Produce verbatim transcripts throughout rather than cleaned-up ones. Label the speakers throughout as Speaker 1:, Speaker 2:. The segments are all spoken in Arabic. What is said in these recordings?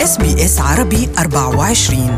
Speaker 1: إس بي إس عربي أربعة وعشرين.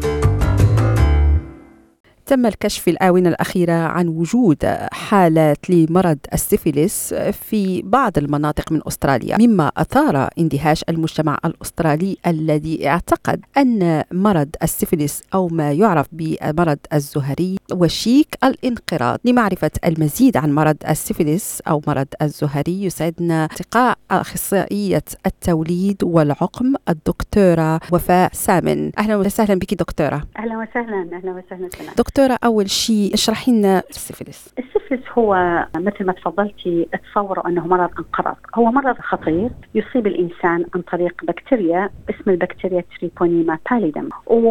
Speaker 2: تم الكشف في الآونة الأخيرة عن وجود حالات لمرض السيفيليس في بعض المناطق من أستراليا، مما أثار اندهاش المجتمع الأسترالي الذي اعتقد أن مرض السيفيليس أو ما يعرف بمرض الزهري وشيك الانقراض. لمعرفة المزيد عن مرض السيفيليس أو مرض الزهري يسعدنا التقاء أخصائية التوليد والعقم الدكتورة وفاء سامن. أهلا وسهلا بك دكتورة.
Speaker 3: أهلا وسهلا. أهلا وسهلا.
Speaker 2: دكتورة، أول شيء اشرحي لنا السيفيليس.
Speaker 3: السيفيليس هو مثل ما تفضلتي تصوروا أنه مرض انقراض. هو مرض خطير يصيب الإنسان عن طريق بكتيريا اسم البكتيريا تريبونيما باليدم،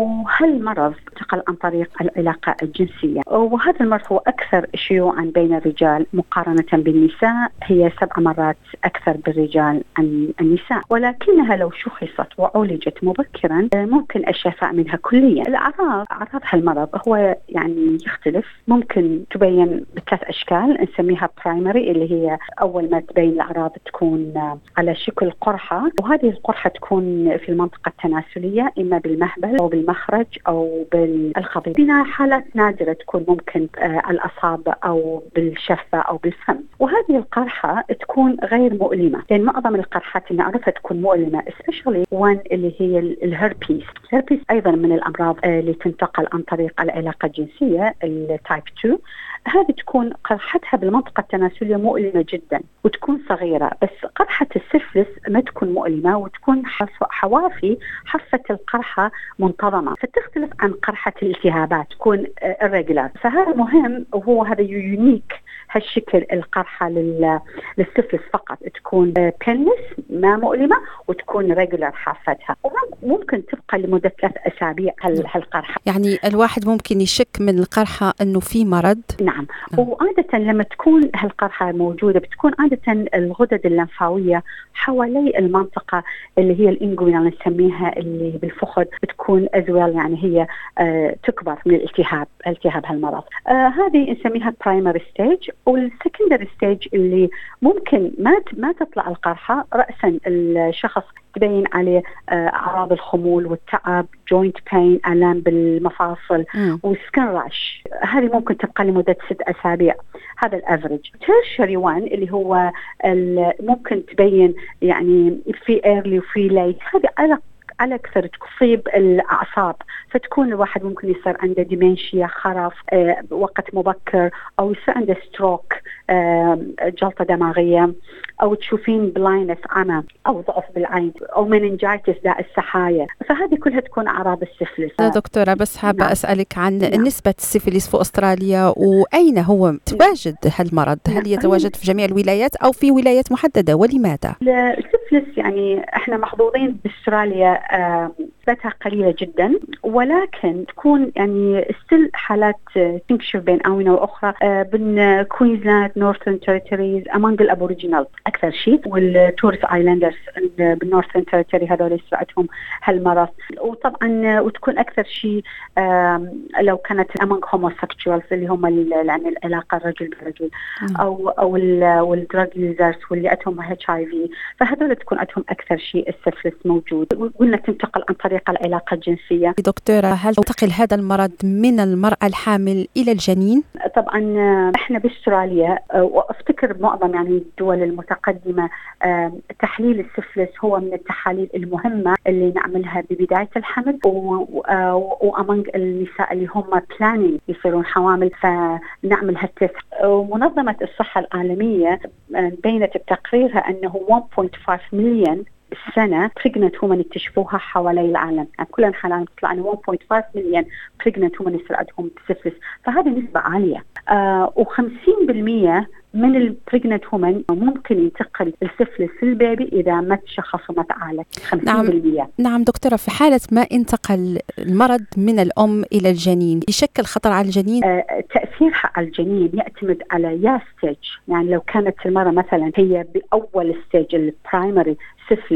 Speaker 3: وهالمرض انتقل عن طريق العلاقة الجنسية، وهذا المرض هو أكثر شيوعا بين الرجال مقارنة بالنساء، هي سبع مرات أكثر بالرجال عن النساء، ولكنها لو شخصت وعولجت مبكرا ممكن الشفاء منها كليا. الأعراض أعراض هالمرض هو يعني يختلف، ممكن تبين بثلاث أشكال نسميها برايمري اللي هي أول ما تبين الأعراض تكون على شكل قرحة، وهذه القرحة تكون في المنطقة التناسلية إما بالمهبل أو بالمخرج أو بالخضيب. فينا حالات نادرة تكون ممكن الأصابع أو بالشفة أو بالفم، وهذه القرحة تكون غير مؤلمة، لأن معظم القرحات اللي نعرفها تكون مؤلمة especially one اللي هي الهربيس. الهربيس أيضا من الأمراض اللي تنتقل عن طريق العلاقة الجنسية التايب اثنين. هذه تكون قرحتها بالمنطقة التناسلية مؤلمة جدا وتكون صغيرة، بس قرحة السيفلس ما تكون مؤلمة وتكون حوافي حافة القرحة منتظمة، فتختلف عن قرحة الالتهابات تكون irregular. فهذا مهم، وهو هذا يونيك هالشكل القرحة للسيفلس فقط تكون بينلس ما مؤلمة وتكون ريجولار حافتها، وممكن تبقى لمدة ثلاث أسابيع هالقرحة.
Speaker 2: يعني الواحد ممكن يشك من القرحة أنه في مرض.
Speaker 3: نعم. وعادة لما تكون هالقرحة موجودة بتكون عادة الغدد اللمفاوية حوالي المنطقة اللي هي الانجوينال نسميها اللي بالفخذ بتكون أزوال، يعني هي آه تكبر من الالتهاب التهاب هالمرض. آه هذه نسميها برايمري ستيج. والسكندري ستيج اللي ممكن ما ما تطلع القرحة، رأسا الشخص تبين عليه أعراض الخمول والتعب، جوينت بين، آلام بالمفاصل، وسكن راش. هذه ممكن تبقى لمدة ست أسابيع، هذا الأفريج. تيرشري وان اللي هو ممكن تبين يعني في ايرلي وفي ليت، هذه على على أكثر تصيب الأعصاب، فتكون الواحد ممكن يصير عنده ديمنشيا، خرف أه وقت مبكر، أو يصير عنده ستروك أه جلطة دماغية، أو تشوفين بلاينس عمى أو ضعف بالعين، أو مننجايتس داء السحايا. فهذه كلها تكون أعراض السيفلس.
Speaker 2: دكتورة، بس حابة نعم. أسألك عن
Speaker 3: نعم.
Speaker 2: نسبة السيفلس في أستراليا، وأين هو تواجد هالمرض؟ هل نعم. يتواجد في جميع الولايات أو في ولايات محددة، ولماذا؟
Speaker 3: السيفلس يعني إحنا محظوظين بأستراليا نسبتها قليلة جدا، ولكن تكون يعني ستيل حالات تنكشف بين آونة وأخرى بين كوينزلاند، نورثرن تيريتوريز، أمانج الأبوريجينال أكثر شيء، والتورس آيلاندرز بالنورثرن تيريتوري هذول يسرعتهم هالمرض. وطبعا وتكون أكثر شيء لو كانت أمانج هوموسيكشوالز اللي هم يعني العلاقة الرجل برجل، أو أو والدراج يوزرز واللي عندهم اتش اي في، فهذول تكون عندهم أكثر شيء السيفلس موجود. وقلنا تنتقل عن طريق العلاقة الجنسية.
Speaker 2: دكتورة، هل ينتقل هذا المرض من المرأة الحامل إلى الجنين؟
Speaker 3: طبعا احنا باستراليا وافتكر معظم يعني الدول المتقدمة تحليل السيفلس هو من التحاليل المهمة اللي نعملها ببداية الحمل وأمانج النساء اللي هم بلانين يصيرون حوامل، فنعمل هالتست. ومنظمة الصحة العالمية بينت بتقريرها أنه واحد فاصلة خمسة مليون السنة بريجننت هم يكتشفوها حوالي العالم، يعني كل الحالات تطلع لنا واحد فاصلة خمسة مليون بريجننت هم يصير عندهم سيفلس، فهذه نسبة عالية. آه وخمسين بالمئة من البريجننت هم ممكن ينتقل السيفلس في البيبي إذا ما تشخص وما تعالج. خمسين بالمئة.
Speaker 2: نعم. نعم دكتورة، في حالة ما انتقل المرض من الأم إلى الجنين يشكل خطر على الجنين؟
Speaker 3: آه تأثيرها على الجنين يعتمد على يا ستيج، يعني لو كانت المرة مثلا هي بأول ستيج البرايمري سيفلس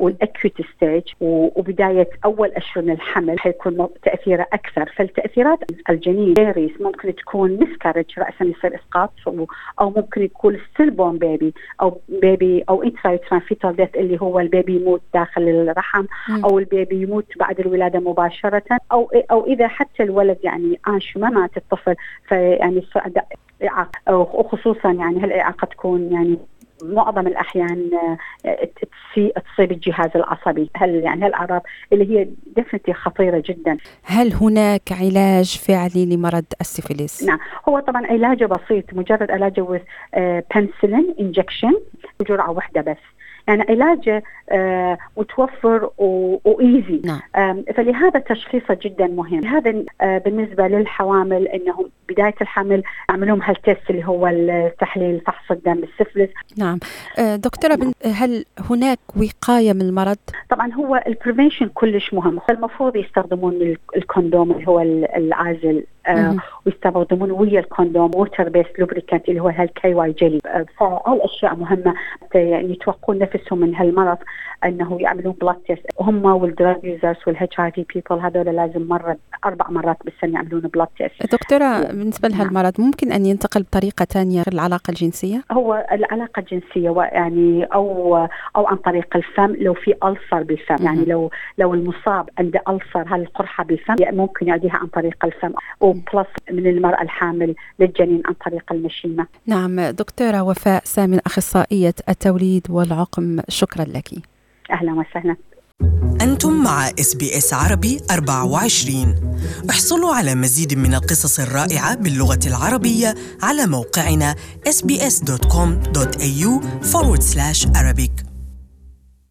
Speaker 3: والأكيوت ستيج وبداية أول أشهر من الحمل حيكون تأثيره أكثر. فالتأثيرات الجنين فيريز، ممكن تكون مسكارج رأسا يصير إسقاط، أو ممكن يكون ستيلبورن بيبي أو بيبي أو انترايوتراين فيتال ديث اللي هو البيبي يموت داخل الرحم، أو البيبي يموت بعد الولادة مباشرة، أو أو إذا حتى الولد يعني عاش ما مات الطفل فيعني إعاقة، وخصوصا يعني هالإعاقة تكون يعني معظم الأحيان تصيب الجهاز العصبي. هل يعني هالأعراض اللي هي دفنتي خطيرة جدا.
Speaker 2: هل هناك علاج فعلي لمرض السيفيليس؟
Speaker 3: نعم، هو طبعا علاجه بسيط، مجرد علاجه بنسلين انجكشن بجرعة واحدة بس، يعني علاجه آه متوفر وإيزي.
Speaker 2: نعم.
Speaker 3: آه فلهذا تشخيصه جدا مهم. هذا آه بالنسبة للحوامل إنهم بداية الحمل يعملون هالتست اللي هو التحليل فحص الدم السيفلس.
Speaker 2: نعم. آه دكتورة، نعم. هل هناك وقاية من المرض؟
Speaker 3: طبعا هو البريفنشن كلش مهم. المفروض يستخدمون الكوندوم اللي هو العازل، آه ويستخدمون ويا الكوندوم ووتر بيس لوبريكانت اللي هو هالكي واي جيلي. آه فهالأشياء مهمة يعني يتوقعون نفسهم من هالمرض أنه يعملون بلاد تيست. هم والدراج يوزرز والاتش اي في بيبل هذول لازم مرة أربع مرات بالسنة يعملون بلاد تيست.
Speaker 2: دكتورة، بالنسبة لهالمرض ممكن أن ينتقل بطريقة تانية غير العلاقة الجنسية؟
Speaker 3: هو العلاقة الجنسية يعني أو أو عن طريق الفم لو في ألسر بالفم. م- يعني لو لو المصاب عنده ألسر هالقرحة بالفم ممكن يعديها عن طريق الفم، وبلس من المرأة الحامل للجنين عن طريق المشيمة.
Speaker 2: نعم. دكتورة وفاء سامن، أخصائية التوليد والعقم، شكرا لك.
Speaker 3: أهلا وسهلا.
Speaker 1: أنتم مع إس بي إس عربي أربعة وعشرين. احصلوا على مزيد من القصص الرائعة باللغة العربية على موقعنا إس بي إس دوت كوم دوت إيه يو فورورد سلاش أرابيك.